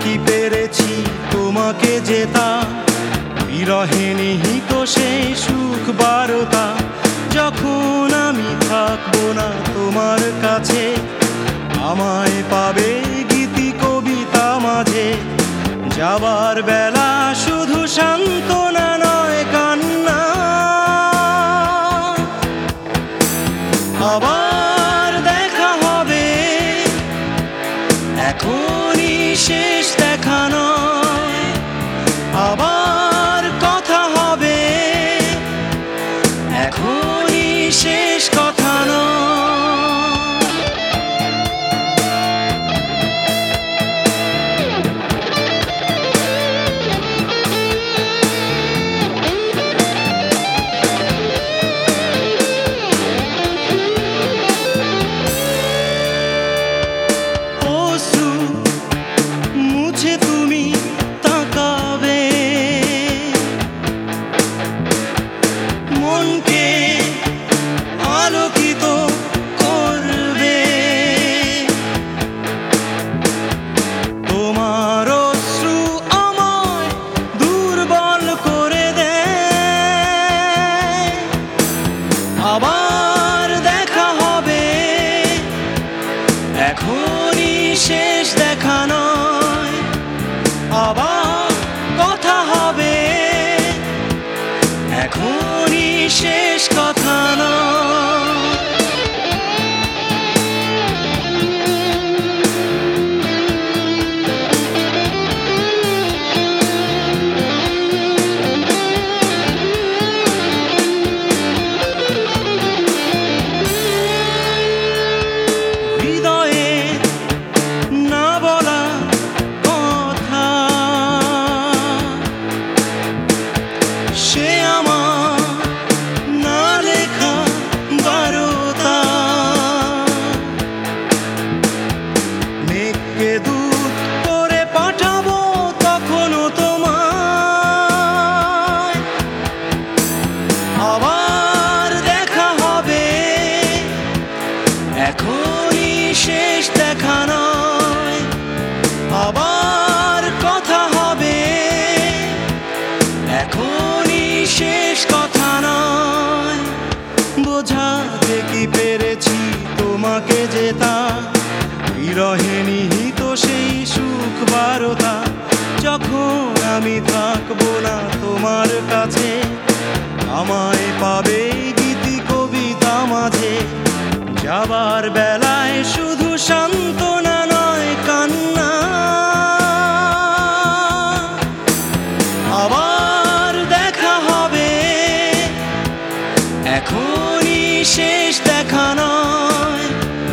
কি পেরেছি তোমাকে জেতা, বিরহে নিহিত সেই সুখ বারতা। যখন আমি থাকবো না তোমার কাছে, আমায় পাবে গীতি কবিতা মাঝে। যাবার বেলা শুধু সান্ত্বনা নয় কান্না, আবার দেখা হবে, এখনই শেষ দেখা নয়। আবার কথা হবে, এখনই শেষ কথা নয়। মুছে তুমি তাকাবে, মনকে আলোকিত করবে। তোমার অশ্রু আমায় দুর্বল করে দেয়। আবার দেখা হবে, এখনই শেষ দেখা নয়। আবার কথা হবে, এখনই শেষ কথা নয়। হৃদয়ে না বলা কথা, সে আমার না লেখা বারতা। মেঘকে দূত করে পাঠাবো তখনও তোমায়। আবার দেখা হবে, এখনই শেষ দেখা নয়। আবার কথা হবে, এখনই শেষ কথা নয়। বোঝাতে কি পেরেছি তোমাকে জেতা, বিরহে নিহিত সেই সুখ বারতা। যখন আমি থাকবো না তোমার কাছে, আমায় পাবে গীতি কবিতা মাঝে। যাবার বেলায় শুধু সান্ত্বনা নয় কান্না, আবার দেখা হবে, এখনই শেষ দেখা নয়।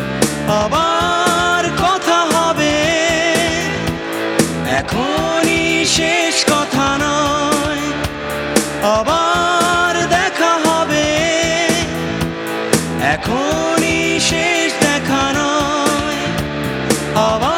আবার কথা হবে, এখনই শেষ কথা নয়। আবার দেখা হবে, এখনই শেষ দেখা নয়। আবার